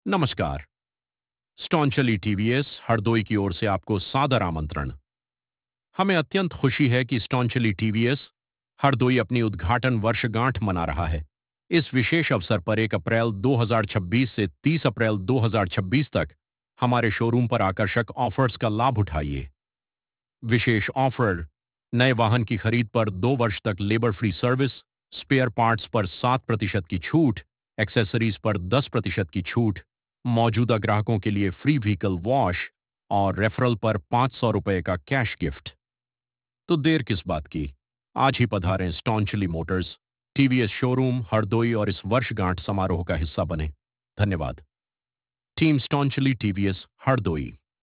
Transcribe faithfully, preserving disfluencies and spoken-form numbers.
नमस्कार। स्टॉन्चली टीवीएस हरदोई की ओर से आपको सादर आमंत्रण। हमें अत्यंत खुशी है कि स्टॉन्चली टीवीएस हरदोई अपनी उद्घाटन वर्षगांठ मना रहा है। इस विशेष अवसर पर एक अप्रैल दो हज़ार छब्बीस से तीस अप्रैल दो हज़ार छब्बीस तक हमारे शोरूम पर आकर्षक ऑफर्स का लाभ उठाइए। विशेष ऑफर: नए वाहन की खरीद पर दो वर्ष तक labour free service, spare parts पर सात प्रतिशत की छूट, एक्सेसरीज पर दस प्रतिशत की छूट, मौजूदा ग्राहकों के लिए फ्री व्हीकल वॉश और रेफरल पर पाँच सौ रुपये का कैश गिफ्ट। तो देर किस बात की? आज ही पधारें Staunchly Motors, TVS showroom Hardoi और इस वर्षगांठ समारोह का हिस्सा बने। धन्यवाद। Team Staunchly TVS Hardoi.